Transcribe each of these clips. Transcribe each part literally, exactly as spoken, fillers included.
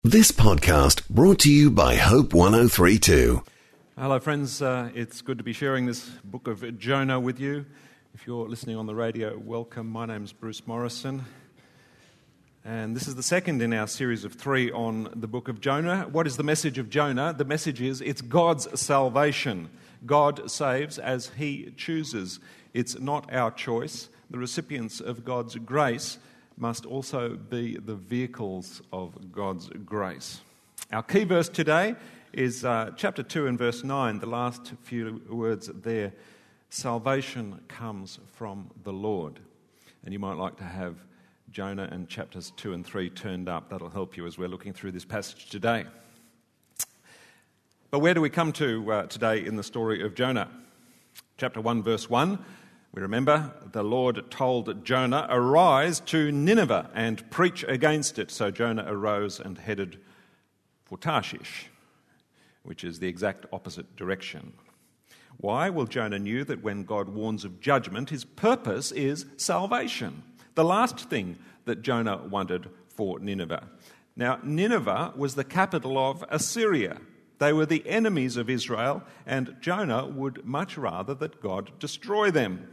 This podcast brought to you by Hope one oh three point two. Hello friends, uh, it's good to be sharing this book of Jonah with you. If you're listening on the radio, welcome. My name's Bruce Morrison. And this is the second in our series of three on the book of Jonah. What is the message of Jonah? The message is it's God's salvation. God saves as He chooses. It's not our choice. The recipients of God's grace must also be the vehicles of God's grace. Our key verse today is uh, chapter two and verse nine, the last few words there. Salvation comes from the Lord. And you might like to have Jonah and chapters two and three turned up. That'll help you as we're looking through this passage today. But where do we come to uh, today in the story of Jonah? Chapter one, verse one. We remember the Lord told Jonah, "Arise to Nineveh and preach against it." So Jonah arose and headed for Tarshish, which is the exact opposite direction. Why? Well, Jonah knew that when God warns of judgment, his purpose is salvation. The last thing that Jonah wanted for Nineveh. Now, Nineveh was the capital of Assyria. They were the enemies of Israel, and Jonah would much rather that God destroy them.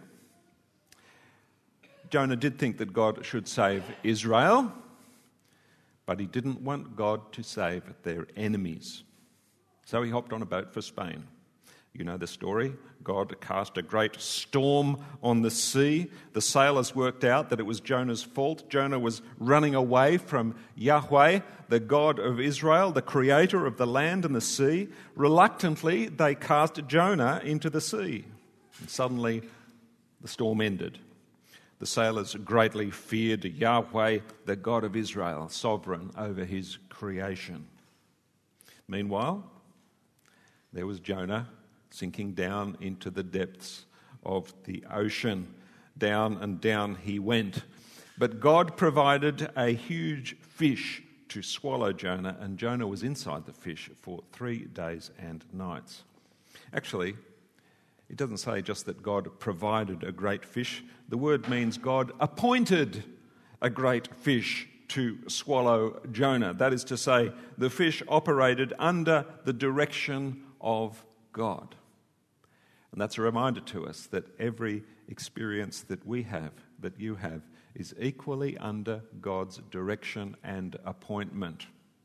Jonah did think that God should save Israel, but he didn't want God to save their enemies. So he hopped on a boat for Spain. You know the story. God cast a great storm on the sea. The sailors worked out that it was Jonah's fault. Jonah was running away from Yahweh, the God of Israel, the creator of the land and the sea. Reluctantly, they cast Jonah into the sea. And suddenly, the storm ended. The sailors greatly feared Yahweh, the God of Israel, sovereign over his creation. Meanwhile, there was Jonah sinking down into the depths of the ocean. Down and down he went. But God provided a huge fish to swallow Jonah, and Jonah was inside the fish for three days and nights. Actually, it doesn't say just that God provided a great fish. The word means God appointed a great fish to swallow Jonah. That is to say, the fish operated under the direction of God. And that's a reminder to us that every experience that we have, that you have, is equally under God's direction and appointment.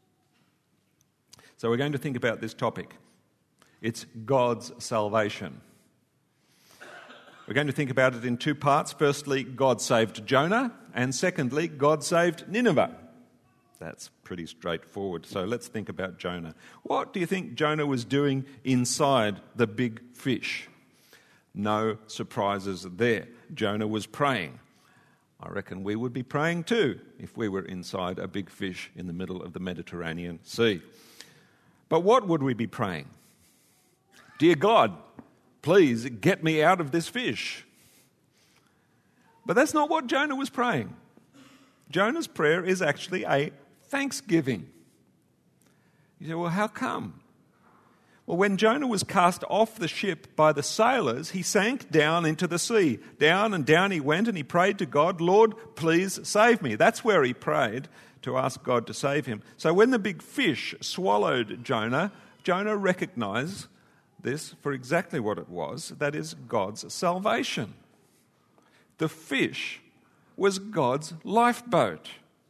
So we're going to think about this topic. It's God's salvation. We're going to think about it in two parts. Firstly, God saved Jonah, and secondly, God saved Nineveh. That's pretty straightforward. So let's think about Jonah. What do you think Jonah was doing inside the big fish? No surprises there. Jonah was praying. I reckon we would be praying too if we were inside a big fish in the middle of the Mediterranean Sea. But what would we be praying? Dear God, please get me out of this fish. But that's not what Jonah was praying. Jonah's prayer is actually a thanksgiving. You say, well, how come? Well, when Jonah was cast off the ship by the sailors, he sank down into the sea. Down and down he went, and he prayed to God, "Lord, please save me." That's where he prayed to ask God to save him. So when the big fish swallowed Jonah, Jonah recognized this for exactly what it was, that is God's salvation. The fish was God's lifeboat.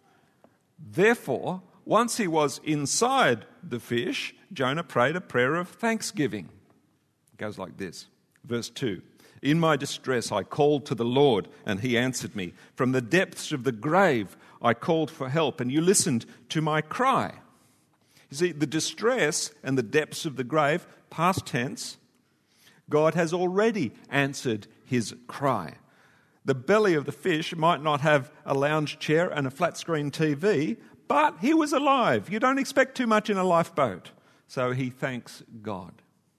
Therefore, once he was inside the fish, Jonah prayed a prayer of thanksgiving. It goes like this. Verse two. "In my distress I called to the Lord, and he answered me. From the depths of the grave I called for help, and you listened to my cry." You see, the distress and the depths of the grave, past tense, God has already answered his cry. The belly of the fish might not have a lounge chair and a flat screen T V, but he was alive. You don't expect too much in a lifeboat. So he thanks God.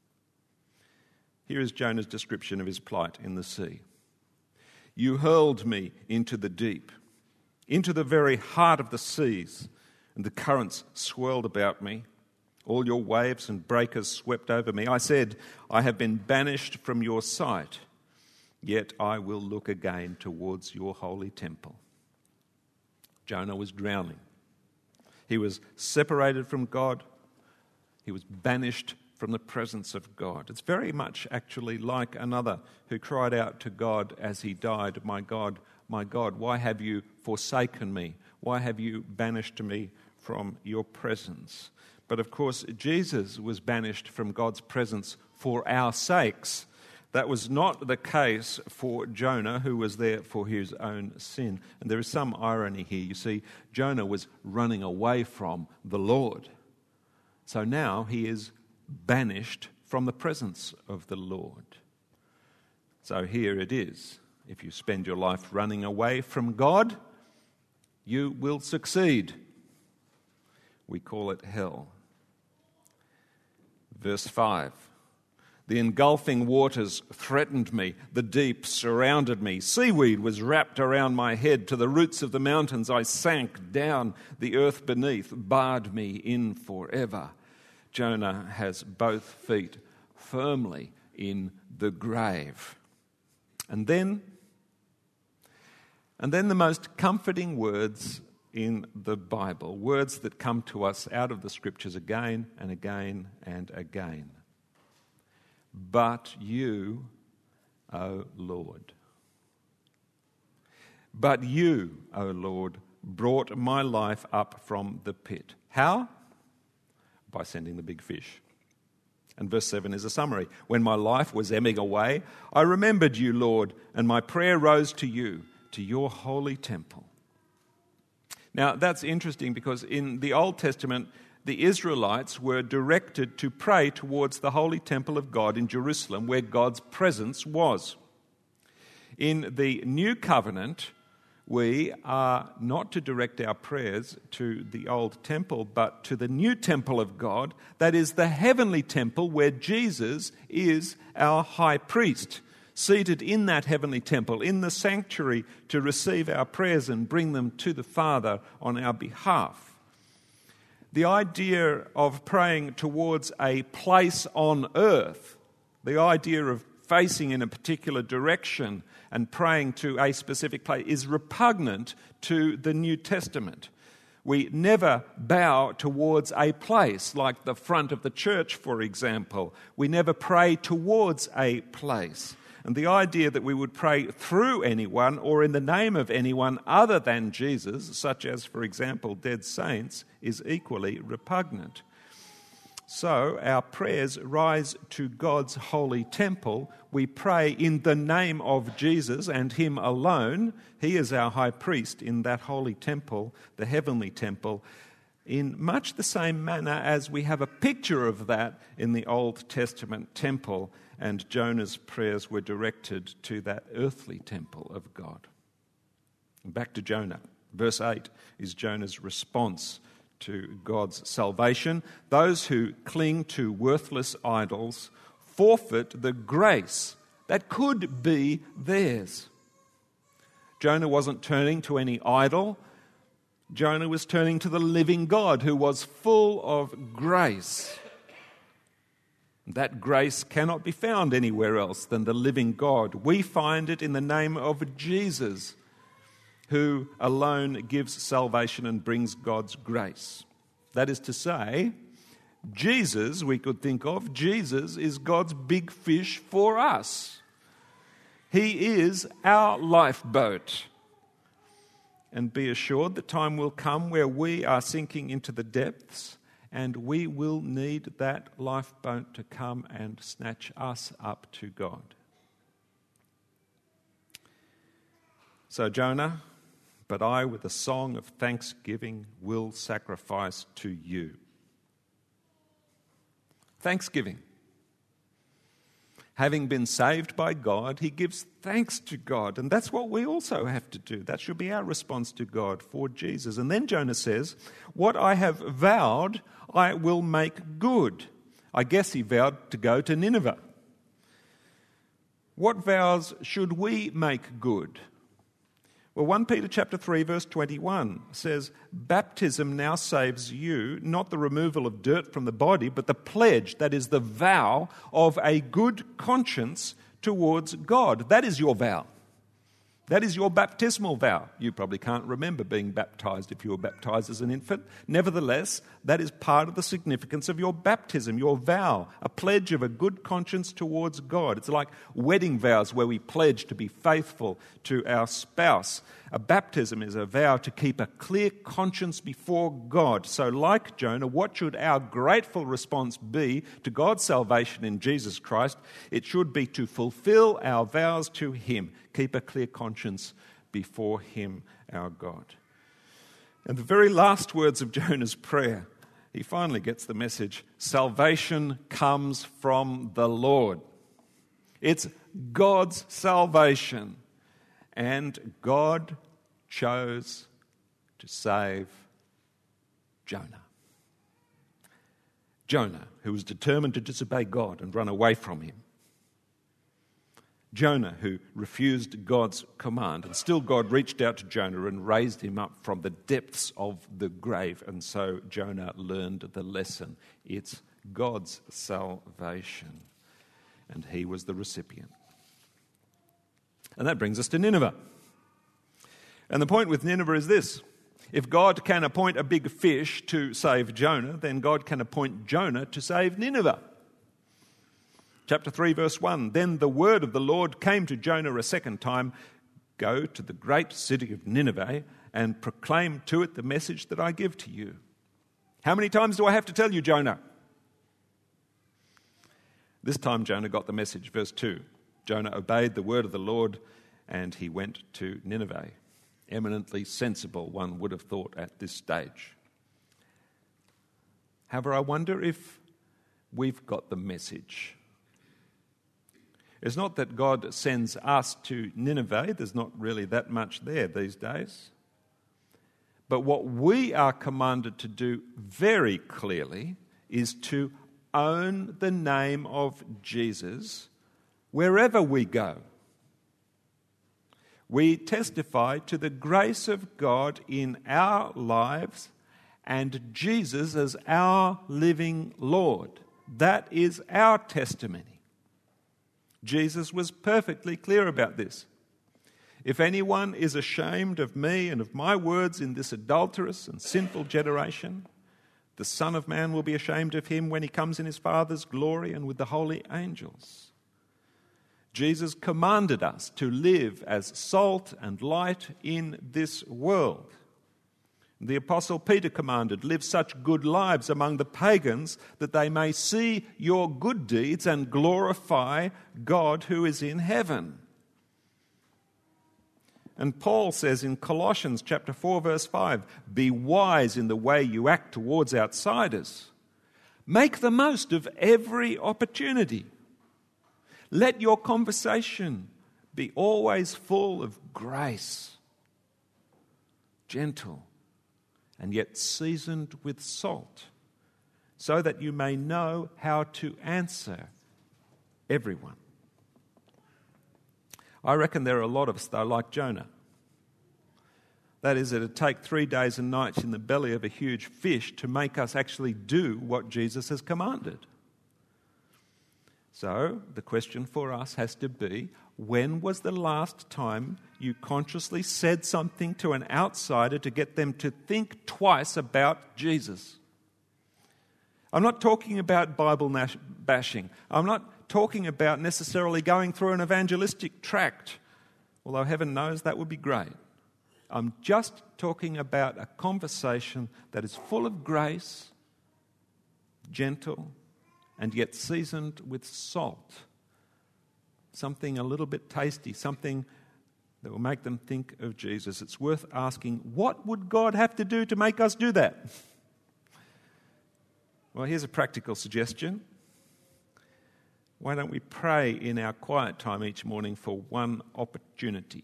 Here is Jonah's description of his plight in the sea. "You hurled me into the deep, into the very heart of the seas, and the currents swirled about me. All your waves and breakers swept over me. I said, I have been banished from your sight, yet I will look again towards your holy temple." Jonah was drowning. He was separated from God. He was banished from the presence of God. It's very much actually like another who cried out to God as he died, "My God, my God, why have you forsaken me? Why have you banished me from your presence?" But of course, Jesus was banished from God's presence for our sakes. That was not the case for Jonah, who was there for his own sin. And there is some irony here. You see, Jonah was running away from the Lord. So now he is banished from the presence of the Lord. So here it is. If you spend your life running away from God, you will succeed. We call it hell. Verse five. The engulfing waters threatened me. The deep surrounded me. Seaweed was wrapped around my head. To the roots of the mountains I sank down. The earth beneath barred me in forever. Jonah has both feet firmly in the grave. And then, and then the most comforting words in the Bible, words that come to us out of the Scriptures again and again and again. But you, O Lord. But you, O Lord, brought my life up from the pit. How? By sending the big fish. And verse seven is a summary. When my life was ebbing away, I remembered you, Lord, and my prayer rose to you, to your holy temple. Now, that's interesting because in the Old Testament, the Israelites were directed to pray towards the holy temple of God in Jerusalem, where God's presence was. In the New Covenant, we are not to direct our prayers to the old temple, but to the new temple of God, that is the heavenly temple where Jesus is our high priest, seated in that heavenly temple, in the sanctuary, to receive our prayers and bring them to the Father on our behalf. The idea of praying towards a place on earth, the idea of facing in a particular direction and praying to a specific place, is repugnant to the New Testament. We never bow towards a place, like the front of the church, for example. We never pray towards a place. And the idea that we would pray through anyone or in the name of anyone other than Jesus, such as, for example, dead saints, is equally repugnant. So our prayers rise to God's holy temple. We pray in the name of Jesus and Him alone. He is our high priest in that holy temple, the heavenly temple, in much the same manner as we have a picture of that in the Old Testament temple, and Jonah's prayers were directed to that earthly temple of God. Back to Jonah. Verse eight is Jonah's response to God's salvation. Those who cling to worthless idols forfeit the grace that could be theirs. Jonah wasn't turning to any idol. Jonah was turning to the living God, who was full of grace. That grace cannot be found anywhere else than the living God. We find it in the name of Jesus, who alone gives salvation and brings God's grace. That is to say, Jesus, we could think of, Jesus is God's big fish for us. He is our lifeboat. And be assured the time will come where we are sinking into the depths, and we will need that lifeboat to come and snatch us up to God. So Jonah, but I with a song of thanksgiving will sacrifice to you. Thanksgiving. Having been saved by God, he gives thanks to God. And that's what we also have to do. That should be our response to God for Jesus. And then Jonah says, what I have vowed, I will make good. I guess he vowed to go to Nineveh. What vows should we make good? Well, First Peter chapter three, verse twenty-one says, baptism now saves you, not the removal of dirt from the body, but the pledge, that is the vow of a good conscience towards God. That is your vow. That is your baptismal vow. You probably can't remember being baptized if you were baptized as an infant. Nevertheless, that is part of the significance of your baptism, your vow, a pledge of a good conscience towards God. It's like wedding vows where we pledge to be faithful to our spouse. A baptism is a vow to keep a clear conscience before God. So like Jonah, what should our grateful response be to God's salvation in Jesus Christ? It should be to fulfill our vows to Him. Keep a clear conscience before Him, our God. And the very last words of Jonah's prayer, he finally gets the message. Salvation comes from the Lord. It's God's salvation. And God chose to save Jonah. Jonah, who was determined to disobey God and run away from Him. Jonah, who refused God's command, and still God reached out to Jonah and raised him up from the depths of the grave. And so Jonah learned the lesson. It's God's salvation. And he was the recipient. And that brings us to Nineveh. And the point with Nineveh is this. If God can appoint a big fish to save Jonah, then God can appoint Jonah to save Nineveh. Chapter three, verse one, then the word of the Lord came to Jonah a second time, go to the great city of Nineveh and proclaim to it the message that I give to you. How many times do I have to tell you, Jonah? This time Jonah got the message, verse two. Jonah obeyed the word of the Lord and he went to Nineveh. Eminently sensible, one would have thought at this stage. However, I wonder if we've got the message. It's not that God sends us to Nineveh. There's not really that much there these days. But what we are commanded to do very clearly is to own the name of Jesus wherever we go. We testify to the grace of God in our lives and Jesus as our living Lord. That is our testimony. Jesus was perfectly clear about this. If anyone is ashamed of me and of my words in this adulterous and sinful generation, the Son of Man will be ashamed of him when he comes in his Father's glory and with the holy angels. Jesus commanded us to live as salt and light in this world. The Apostle Peter commanded, live such good lives among the pagans that they may see your good deeds and glorify God who is in heaven. And Paul says in Colossians chapter four, verse five, be wise in the way you act towards outsiders. Make the most of every opportunity. Let your conversation be always full of grace, gentle, and yet seasoned with salt, so that you may know how to answer everyone. I reckon there are a lot of us, though, like Jonah. That is, it would take three days and nights in the belly of a huge fish to make us actually do what Jesus has commanded. So the question for us has to be, when was the last time you consciously said something to an outsider to get them to think twice about Jesus? I'm not talking about Bible bashing. I'm not talking about necessarily going through an evangelistic tract, although heaven knows that would be great. I'm just talking about a conversation that is full of grace, gentle, and yet seasoned with salt. Something a little bit tasty, something that will make them think of Jesus. It's worth asking, what would God have to do to make us do that? Well, here's a practical suggestion. Why don't we pray in our quiet time each morning for one opportunity?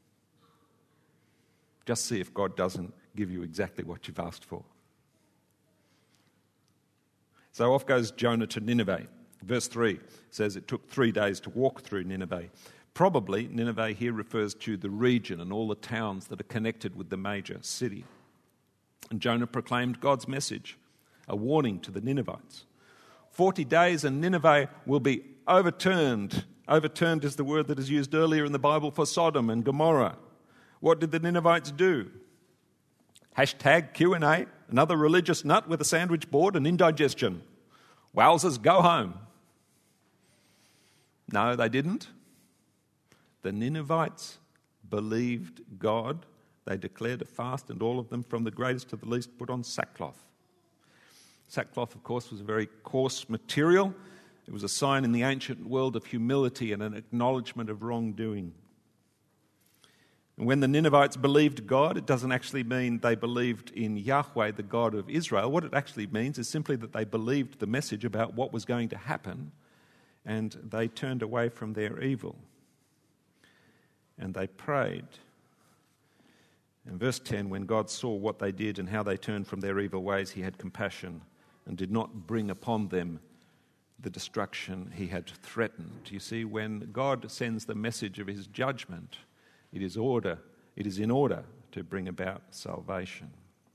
Just see if God doesn't give you exactly what you've asked for. So off goes Jonah to Nineveh. Verse three says it took three days to walk through Nineveh. Probably Nineveh here refers to the region and all the towns that are connected with the major city. And Jonah proclaimed God's message, a warning to the Ninevites. Forty days and Nineveh will be overturned Overturned is the word that is used earlier in the Bible for Sodom and Gomorrah. What did the Ninevites do? Hashtag Q and A, another religious nut with a sandwich board and indigestion. Wowzers, go home. No, they didn't. The Ninevites believed God. They declared a fast, and all of them, from the greatest to the least, put on sackcloth. Sackcloth, of course, was a very coarse material. It was a sign in the ancient world of humility and an acknowledgement of wrongdoing. And when the Ninevites believed God, it doesn't actually mean they believed in Yahweh, the God of Israel. What it actually means is simply that they believed the message about what was going to happen, and they turned away from their evil. And they prayed. In verse ten, when God saw what they did and how they turned from their evil ways, he had compassion and did not bring upon them the destruction he had threatened. You see, when God sends the message of his judgment, it is order, it is in order to bring about salvation.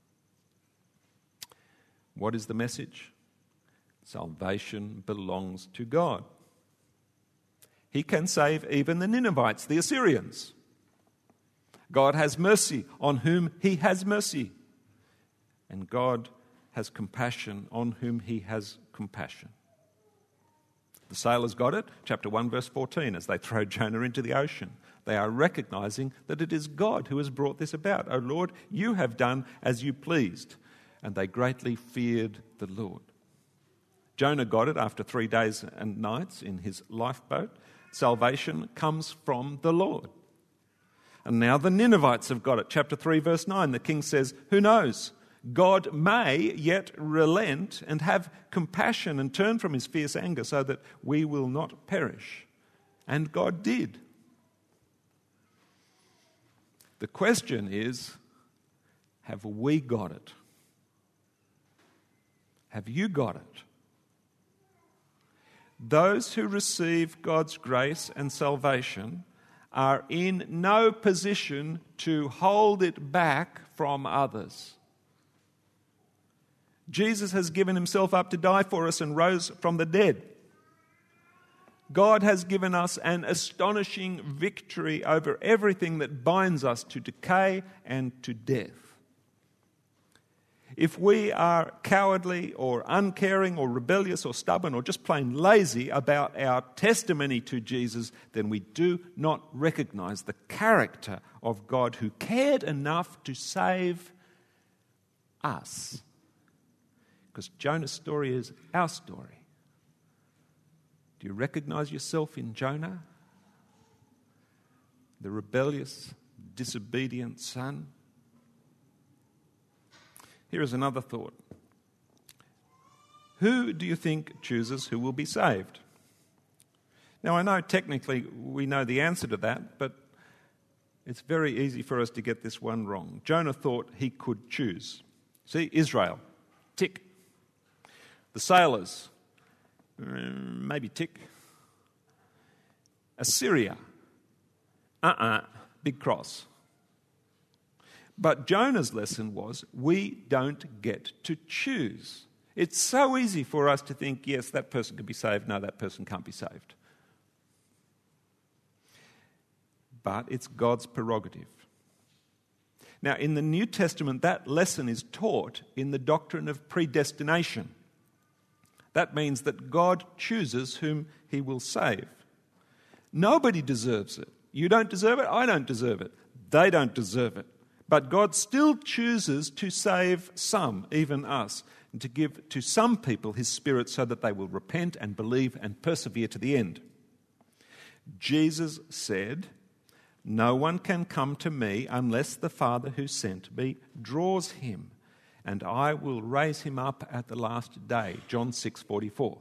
What is the message? Salvation belongs to God. He can save even the Ninevites, the Assyrians. God has mercy on whom he has mercy. And God has compassion on whom he has compassion. The sailors got it, chapter one, verse fourteen, as they throw Jonah into the ocean. They are recognizing that it is God who has brought this about. O Lord, you have done as you pleased. And they greatly feared the Lord. Jonah got it after three days and nights in his lifeboat. Salvation comes from the Lord. And now the Ninevites have got it. Chapter three, verse nine, the king says, who knows? God may yet relent and have compassion and turn from his fierce anger so that we will not perish. And God did. The question is, have we got it? Have you got it? Those who receive God's grace and salvation are in no position to hold it back from others. Jesus has given himself up to die for us and rose from the dead. God has given us an astonishing victory over everything that binds us to decay and to death. If we are cowardly or uncaring or rebellious or stubborn or just plain lazy about our testimony to Jesus, then we do not recognize the character of God who cared enough to save us. Because Jonah's story is our story. Do you recognize yourself in Jonah? The rebellious, disobedient son? Here is another thought. Who do you think chooses who will be saved? Now, I know technically we know the answer to that, but it's very easy for us to get this one wrong. Jonah thought he could choose. See, Israel, tick. The sailors, maybe tick. Assyria, uh-uh, big cross. But Jonah's lesson was, we don't get to choose. It's so easy for us to think, yes, that person could be saved, no, that person can't be saved. But it's God's prerogative. Now, in the New Testament, that lesson is taught in the doctrine of predestination. That means that God chooses whom he will save. Nobody deserves it. You don't deserve it, I don't deserve it. They don't deserve it. But God still chooses to save some, even us, and to give to some people his Spirit so that they will repent and believe and persevere to the end. Jesus said, no one can come to me unless the Father who sent me draws him, and I will raise him up at the last day. John six forty-four.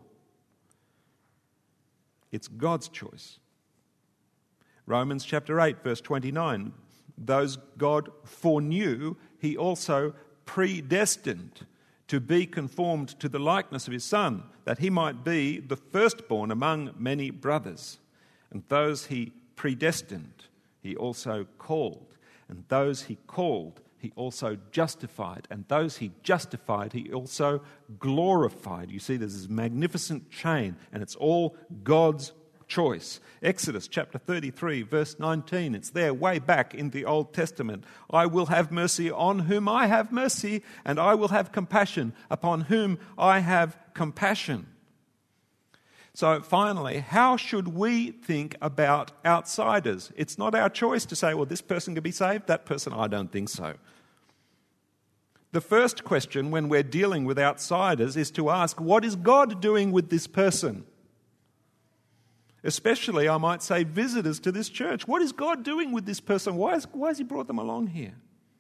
It's God's choice. Romans chapter eight, verse twenty-nine. Those God foreknew, he also predestined to be conformed to the likeness of his Son, that he might be the firstborn among many brothers. And those he predestined, he also called. And those he called, he also justified. And those he justified, he also glorified. You see, there's this magnificent chain, and it's all God's choice. Exodus chapter thirty-three, verse nineteen. It's there way back in the Old Testament. I will have mercy on whom I have mercy, and I will have compassion upon whom I have compassion. So finally, how should we think about outsiders? It's not our choice to say, well, this person can be saved, that person, I don't think so. The first question when we're dealing with outsiders is to ask, what is God doing with this person? Especially, I might say, visitors to this church. What is God doing with this person? Why, is, why has he brought them along here?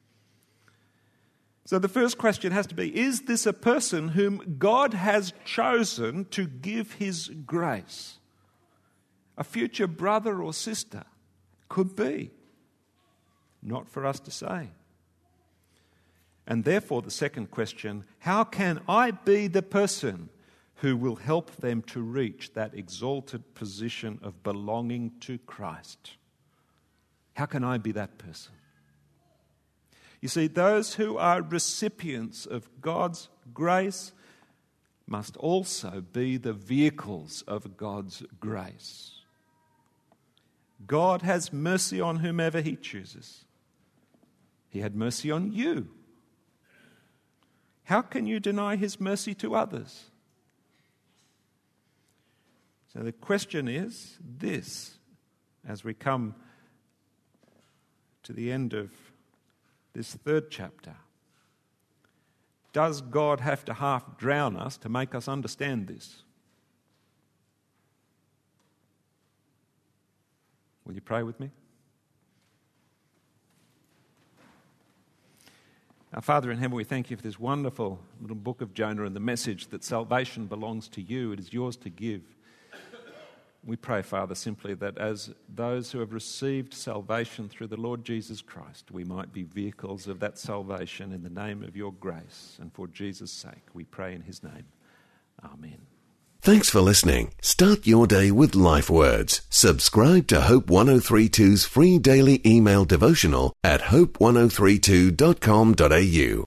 So the first question has to be, is this a person whom God has chosen to give his grace? A future brother or sister? Could be. Not for us to say. And therefore, the second question, how can I be the person who will help them to reach that exalted position of belonging to Christ? How can I be that person? You see, those who are recipients of God's grace must also be the vehicles of God's grace. God has mercy on whomever he chooses. He had mercy on you. How can you deny his mercy to others? So the question is this, as we come to the end of this third chapter. Does God have to half drown us to make us understand this? Will you pray with me? Our Father in heaven, we thank you for this wonderful little book of Jonah and the message that salvation belongs to you. It is yours to give. We pray, Father, simply that as those who have received salvation through the Lord Jesus Christ, we might be vehicles of that salvation in the name of your grace. And for Jesus' sake, we pray in his name. Amen. Thanks for listening. Start your day with Life Words. Subscribe to Hope one oh three two's free daily email devotional at hope ten thirty-two dot com dot a u.